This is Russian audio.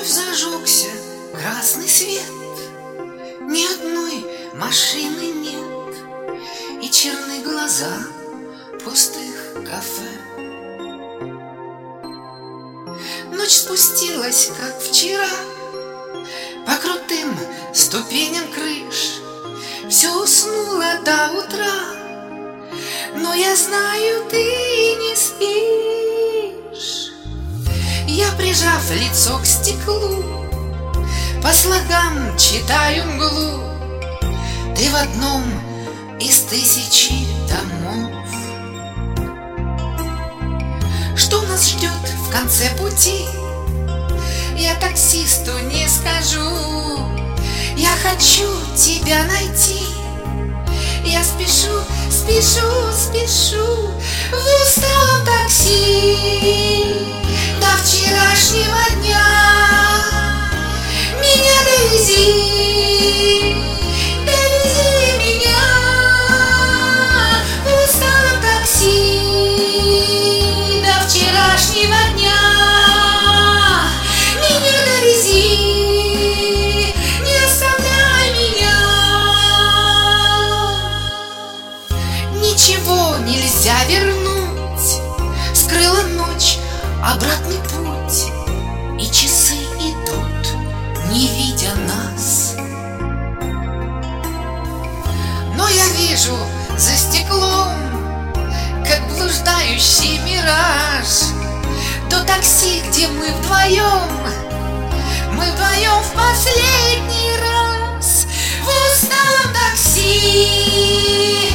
Вновь зажегся красный свет, ни одной машины нет, и черны глаза пустых кафе. Ночь спустилась, как вчера, по крутым ступеням крыш. Все уснуло до утра, но я знаю, ты не спишь. Я, прижав лицо к стеклу, по слогам читаю мглу. Ты в одном из тысячи домов. Что нас ждет в конце пути, я таксисту не скажу. Я хочу тебя найти, я спешу, спешу, спешу в усталом такси. До вчерашнего дня меня довези, довези меня в усталом такси. До вчерашнего дня меня довези, не оставляй меня. Ничего нельзя вернуть, скрыла ночь обратный путь, и часы идут, не видя нас. Но я вижу за стеклом, как блуждающий мираж, то такси, где мы вдвоем в последний раз в усталом такси.